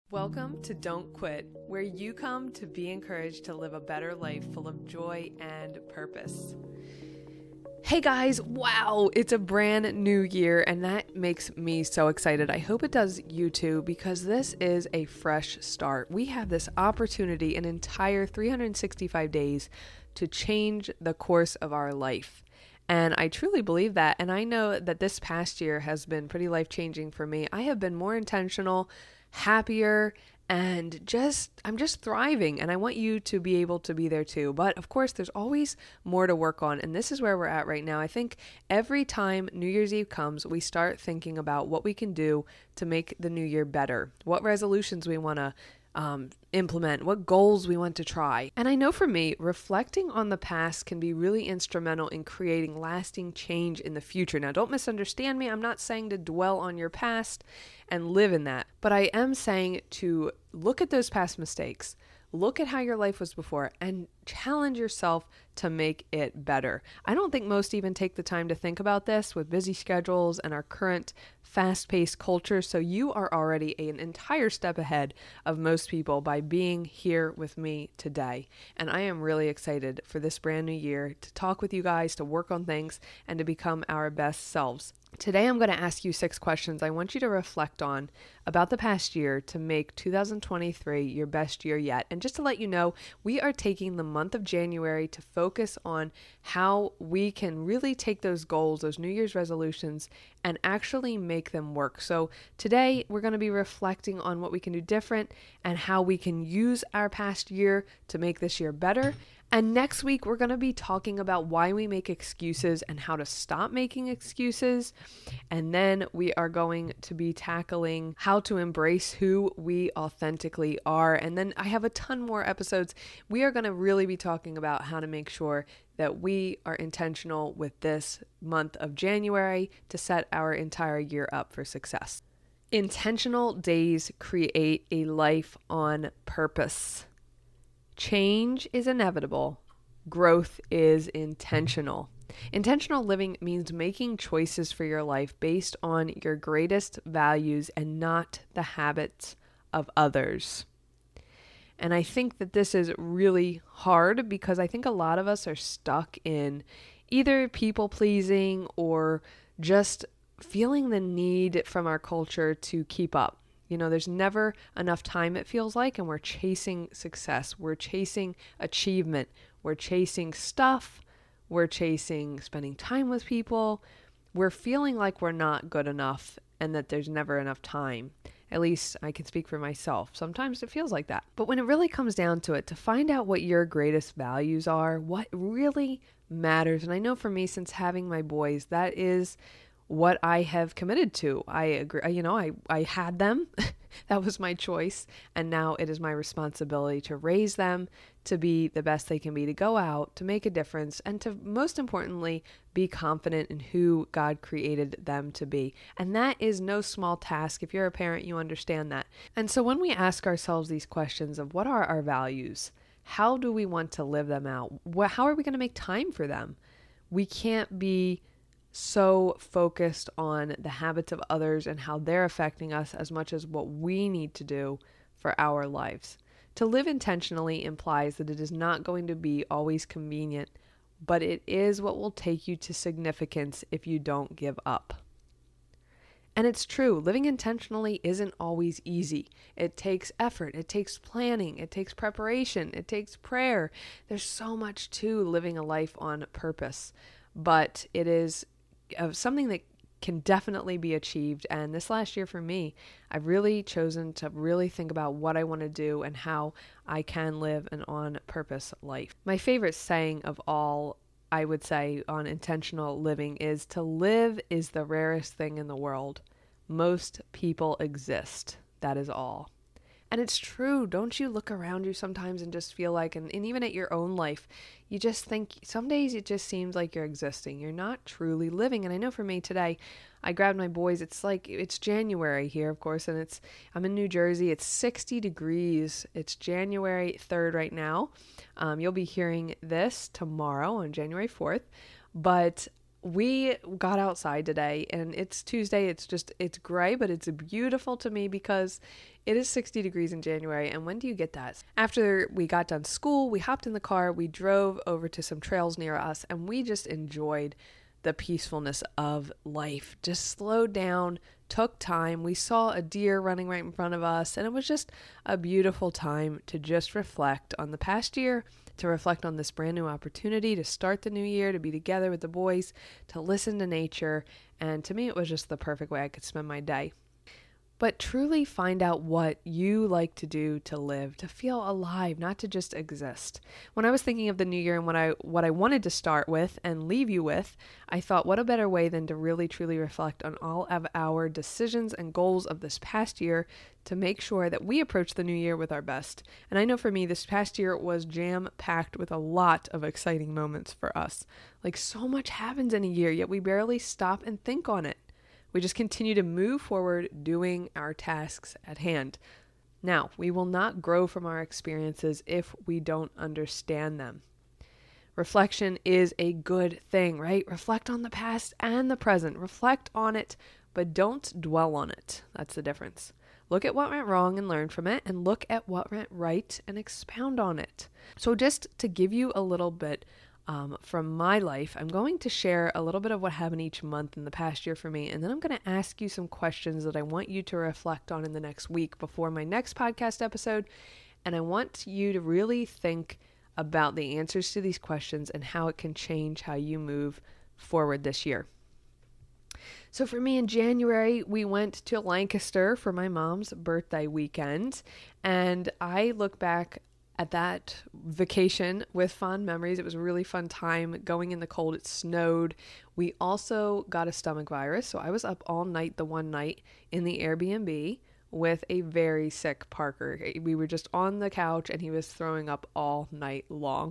Welcome to Don't Quit, where you come to be encouraged to live a better life full of joy and purpose. Hey guys, wow, it's a brand new year and that makes me so excited. I hope it does you too, because this is a fresh start. We have this opportunity, an entire 365 days to change the course of our life. And I truly believe that. And I know that this past year has been pretty life-changing for me. I have been more intentional, happier, and I'm just thriving, and I want you to be able to be there too. But of course, there's always more to work on, and this is where we're at right now. I think every time New Year's Eve comes, we start thinking about what we can do to make the new year better, what resolutions we want to implement, what goals we want to try. And I know for me, reflecting on the past can be really instrumental in creating lasting change in the future. Now, don't misunderstand me. I'm not saying to dwell on your past and live in that, but I am saying to look at those past mistakes, look at how your life was before, and challenge yourself to make it better. I don't think most even take the time to think about this with busy schedules and our current fast-paced culture, so you are already an entire step ahead of most people by being here with me today. And I am really excited for this brand new year to talk with you guys, to work on things, and to become our best selves. Today, I'm going to ask you 6 questions I want you to reflect on about the past year to make 2023 your best year yet. And just to let you know, we are taking the month of January to focus on how we can really take those goals, those New Year's resolutions, and actually make them work. So today, we're going to be reflecting on what we can do different and how we can use our past year to make this year better. And next week, we're going to be talking about why we make excuses and how to stop making excuses. And then we are going to be tackling how to embrace who we authentically are. And then I have a ton more episodes. We are going to really be talking about how to make sure that we are intentional with this month of January to set our entire year up for success. Intentional days create a life on purpose. Change is inevitable. Growth is intentional. Intentional living means making choices for your life based on your greatest values and not the habits of others. And I think that this is really hard because I think a lot of us are stuck in either people pleasing or just feeling the need from our culture to keep up. You know, there's never enough time, it feels like, and we're chasing success. We're chasing achievement. We're chasing stuff. We're chasing spending time with people. We're feeling like we're not good enough and that there's never enough time. At least I can speak for myself. Sometimes it feels like that. But when it really comes down to it, to find out what your greatest values are, what really matters, and I know for me, since having my boys, that is what I have committed to. I agree. I had them. That was my choice. And now it is my responsibility to raise them to be the best they can be, to go out, to make a difference, and to, most importantly, be confident in who God created them to be. And that is no small task. If you're a parent, you understand that. And so when we ask ourselves these questions of what are our values, how do we want to live them out? How are we going to make time for them? We can't be so focused on the habits of others and how they're affecting us as much as what we need to do for our lives. To live intentionally implies that it is not going to be always convenient, but it is what will take you to significance if you don't give up. And it's true, living intentionally isn't always easy. It takes effort, it takes planning, it takes preparation, it takes prayer. There's so much to living a life on purpose, but it is something that can definitely be achieved. And this last year for me, I've really chosen to really think about what I want to do and how I can live an on-purpose life. My favorite saying of all, I would say, on intentional living is, to live is the rarest thing in the world. Most people exist. That is all. And it's true. Don't you look around you sometimes and just feel like, and even at your own life, you just think some days it just seems like you're existing. You're not truly living. And I know for me today, I grabbed my boys. It's January here, of course, and I'm in New Jersey. It's 60 degrees. It's January 3rd right now. You'll be hearing this tomorrow on January 4th. But we got outside today, and it's Tuesday. It's gray, but it's beautiful to me because it is 60 degrees in January. And when do you get that? After we got done school, we hopped in the car, we drove over to some trails near us, and we just enjoyed the peacefulness of life. Just slowed down, took time. We saw a deer running right in front of us, and it was just a beautiful time to just reflect on the past year, to reflect on this brand new opportunity to start the new year, to be together with the boys, to listen to nature. And to me, it was just the perfect way I could spend my day. But truly find out what you like to do to live, to feel alive, not to just exist. When I was thinking of the new year and what I wanted to start with and leave you with, I thought, what a better way than to really truly reflect on all of our decisions and goals of this past year to make sure that we approach the new year with our best. And I know for me, this past year was jam-packed with a lot of exciting moments for us. Like, so much happens in a year, yet we barely stop and think on it. We just continue to move forward doing our tasks at hand. Now, we will not grow from our experiences if we don't understand them. Reflection is a good thing, right? Reflect on the past and the present. Reflect on it, but don't dwell on it. That's the difference. Look at what went wrong and learn from it, and look at what went right and expound on it. So just to give you a little bit from my life, I'm going to share a little bit of what happened each month in the past year for me, and then I'm going to ask you some questions that I want you to reflect on in the next week before my next podcast episode, and I want you to really think about the answers to these questions and how it can change how you move forward this year. So for me in January, we went to Lancaster for my mom's birthday weekend, and I look back at that vacation with fond memories. It was a really fun time going in the cold. It snowed. We also got a stomach virus, so I was up all night the one night in the Airbnb with a very sick Parker. We were just on the couch and he was throwing up all night long.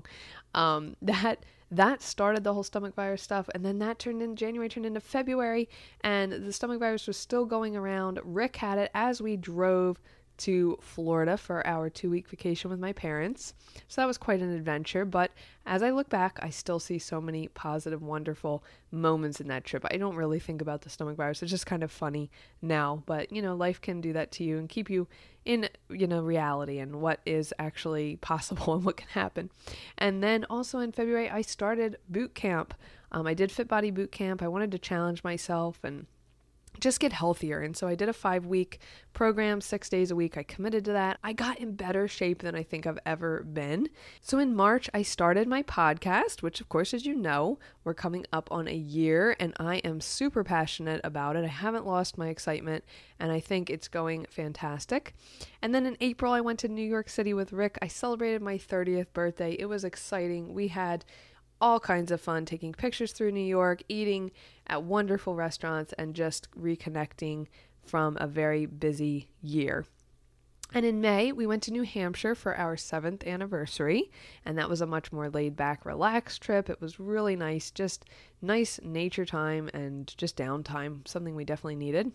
That started the whole stomach virus stuff, and then January turned into February, and the stomach virus was still going around. Rick had it as we drove to Florida for our 2-week vacation with my parents. So that was quite an adventure, but as I look back, I still see so many positive, wonderful moments in that trip. I don't really think about the stomach virus. It's just kind of funny now, but life can do that to you and keep you in, reality and what is actually possible and what can happen. And then also in February, I started boot camp. I did Fit Body boot camp. I wanted to challenge myself and just get healthier. And so I did a 5-week program, 6 days a week. I committed to that. I got in better shape than I think I've ever been. So in March, I started my podcast, which of course, as you know, we're coming up on a year, and I am super passionate about it. I haven't lost my excitement, and I think it's going fantastic. And then in April, I went to New York City with Rick. I celebrated my 30th birthday. It was exciting. We had all kinds of fun taking pictures through New York, eating at wonderful restaurants, and just reconnecting from a very busy year. And in May, we went to New Hampshire for our 7th anniversary, and that was a much more laid-back, relaxed trip. It was really nice, just nice nature time and just downtime, something we definitely needed.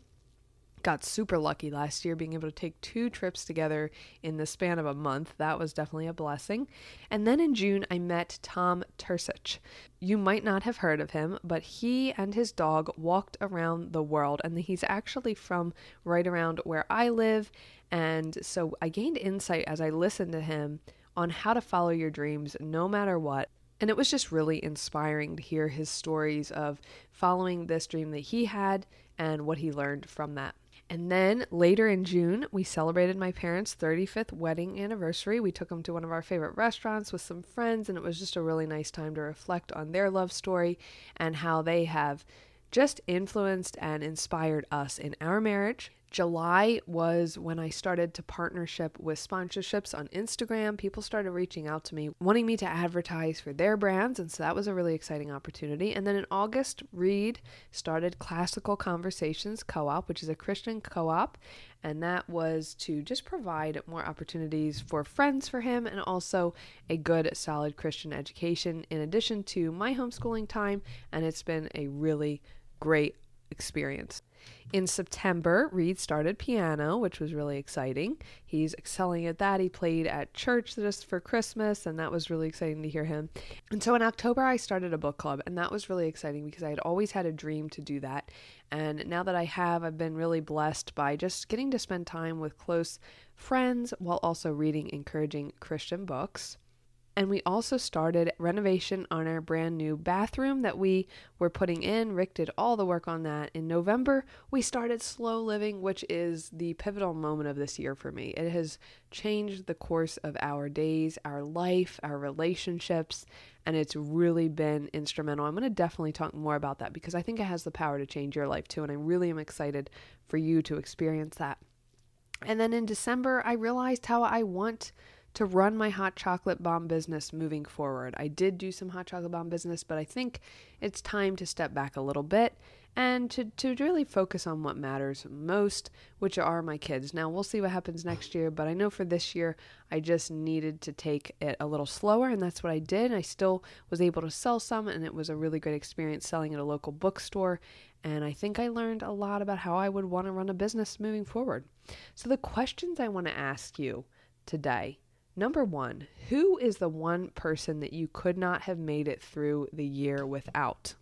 Got super lucky last year being able to take 2 trips together in the span of a month. That was definitely a blessing. And then in June, I met Tom Tursich. You might not have heard of him, but he and his dog walked around the world, and he's actually from right around where I live. And so I gained insight as I listened to him on how to follow your dreams no matter what. And it was just really inspiring to hear his stories of following this dream that he had and what he learned from that. And then later in June, we celebrated my parents' 35th wedding anniversary. We took them to one of our favorite restaurants with some friends, and it was just a really nice time to reflect on their love story and how they have just influenced and inspired us in our marriage. July was when I started to partnership with sponsorships on Instagram. People started reaching out to me, wanting me to advertise for their brands, and so that was a really exciting opportunity. And then in August, Reed started Classical Conversations Co-op, which is a Christian co-op, and that was to just provide more opportunities for friends for him and also a good, solid Christian education in addition to my homeschooling time, and it's been a really great experience. In September, Reed started piano, which was really exciting. He's excelling at that. He played at church just for Christmas, and that was really exciting to hear him. And so in October, I started a book club, and that was really exciting because I had always had a dream to do that. And now that I have, I've been really blessed by just getting to spend time with close friends while also reading encouraging Christian books. And we also started renovation on our brand new bathroom that we were putting in. Rick did all the work on that. In November, we started Slow Living, which is the pivotal moment of this year for me. It has changed the course of our days, our life, our relationships, and it's really been instrumental. I'm going to definitely talk more about that because I think it has the power to change your life too, and I really am excited for you to experience that. And then in December, I realized how I want to run my hot chocolate bomb business moving forward. I did do some hot chocolate bomb business, but I think it's time to step back a little bit and to really focus on what matters most, which are my kids. Now, we'll see what happens next year, but I know for this year, I just needed to take it a little slower, and that's what I did. I still was able to sell some, and it was a really great experience selling at a local bookstore, and I think I learned a lot about how I would want to run a business moving forward. So the questions I want to ask you today: number one, who is the one person that you could not have made it through the year without?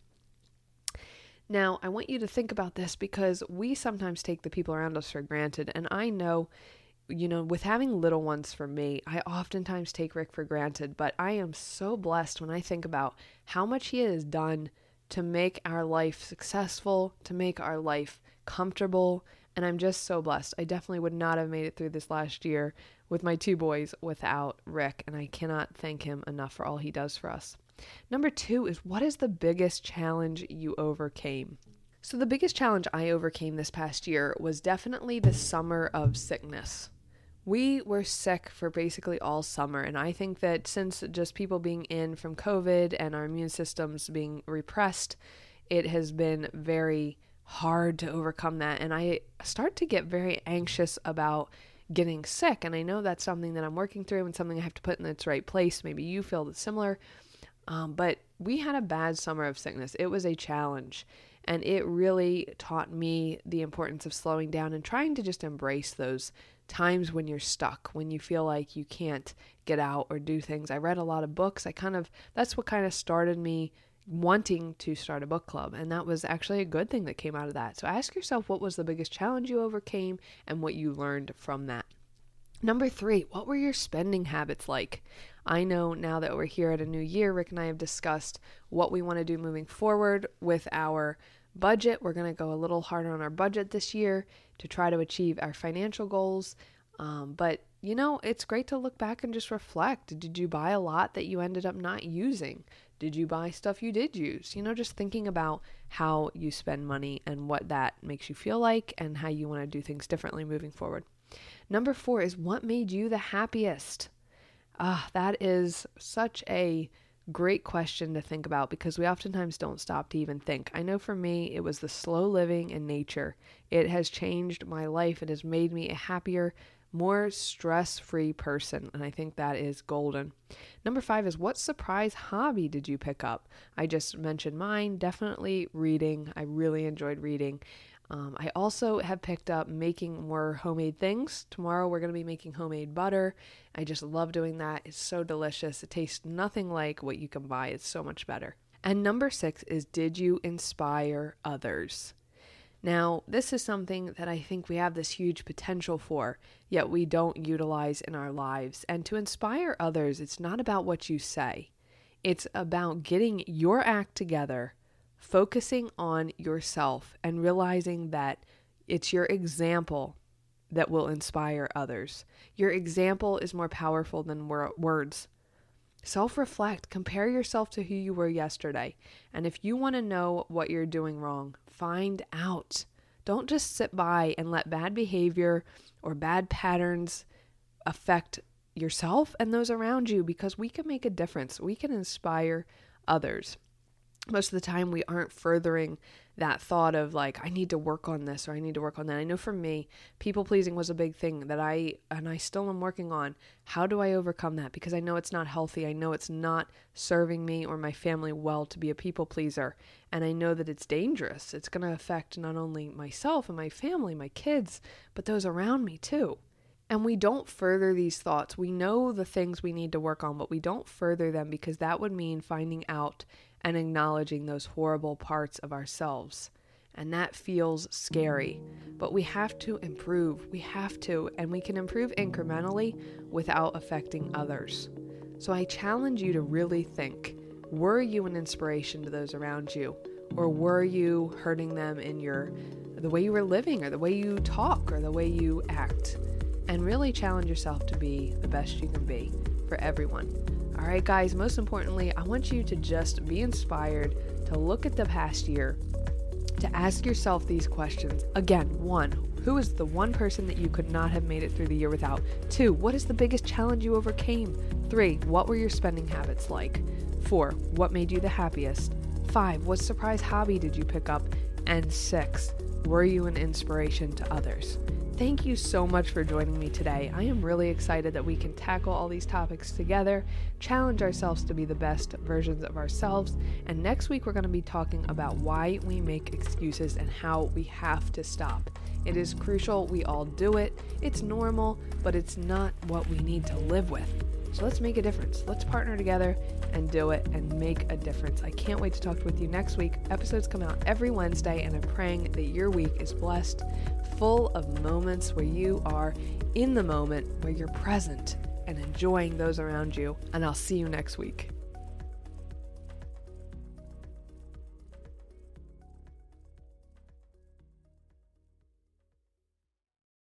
Now, I want you to think about this because we sometimes take the people around us for granted. And I know, with having little ones for me, I oftentimes take Rick for granted. But I am so blessed when I think about how much he has done to make our life successful, to make our life comfortable. And I'm just so blessed. I definitely would not have made it through this last year with my two boys without Rick, and I cannot thank him enough for all he does for us. Number two is, what is the biggest challenge you overcame? So the biggest challenge I overcame this past year was definitely the summer of sickness. We were sick for basically all summer, and I think that since just people being in from COVID and our immune systems being repressed, it has been very hard to overcome that, and I start to get very anxious about getting sick, and I know that's something that I'm working through and something I have to put in its right place. Maybe you feel similar, but we had a bad summer of sickness. It was a challenge, and it really taught me the importance of slowing down and trying to just embrace those times when you're stuck, when you feel like you can't get out or do things. I read a lot of books. That's what kind of started me wanting to start a book club, and that was actually a good thing that came out of that. So ask yourself, what was the biggest challenge you overcame and what you learned from that. Number three, what were your spending habits like? I know now that we're here at a new year, Rick and I have discussed what we want to do moving forward with our budget. We're going to go a little harder on our budget this year to try to achieve our financial goals. But it's great to look back and just reflect. Did you buy a lot that you ended up not using? Did you buy stuff you did use? Just thinking about how you spend money and what that makes you feel like and how you want to do things differently moving forward. Number four is, what made you the happiest? That is such a great question to think about because we oftentimes don't stop to even think. I know for me, it was the slow living and nature. It has changed my life. It has made me a happier, more stress-free person, and I think that is golden. Number five is, what surprise hobby did you pick up? I just mentioned mine, definitely reading. I really enjoyed reading. I also have picked up making more homemade things. Tomorrow we're going to be making homemade butter. I just love doing that. It's so delicious. It tastes nothing like what you can buy. It's so much better. And number six is, did you inspire others? Now, this is something that I think we have this huge potential for, yet we don't utilize in our lives. And to inspire others, it's not about what you say. It's about getting your act together, focusing on yourself, and realizing that it's your example that will inspire others. Your example is more powerful than words. Self-reflect, compare yourself to who you were yesterday. And if you want to know what you're doing wrong, find out. Don't just sit by and let bad behavior or bad patterns affect yourself and those around you, because we can make a difference. We can inspire others. most of the time we aren't furthering that thought of like, I need to work on this or I need to work on that. I know for me, people pleasing was a big thing that I still am working on. How do I overcome that? Because I know it's not healthy. I know it's not serving me or my family well to be a people pleaser. And I know that it's dangerous. It's going to affect not only myself and my family, my kids, but those around me too. And we don't further these thoughts. We know the things we need to work on, but we don't further them because that would mean finding out and acknowledging those horrible parts of ourselves. And that feels scary, but we have to improve. We have to, and we can improve incrementally without affecting others. So I challenge you to really think, were you an inspiration to those around you? Or were you hurting them in the way you were living or the way you talk or the way you act? And really challenge yourself to be the best you can be for everyone. All right, guys, most importantly, I want you to just be inspired to look at the past year, to ask yourself these questions. Again, 1, who is the one person that you could not have made it through the year without? 2, what is the biggest challenge you overcame? 3, what were your spending habits like? 4, what made you the happiest? 5, what surprise hobby did you pick up? And 6, were you an inspiration to others? Thank you so much for joining me today. I am really excited that we can tackle all these topics together, challenge ourselves to be the best versions of ourselves, and next week we're going to be talking about why we make excuses and how we have to stop. It is crucial. We all do it. It's normal, but it's not what we need to live with. So let's make a difference. Let's partner together and do it and make a difference. I can't wait to talk with you next week. Episodes come out every Wednesday, and I'm praying that your week is blessed, full of moments where you are in the moment, where you're present and enjoying those around you. And I'll see you next week.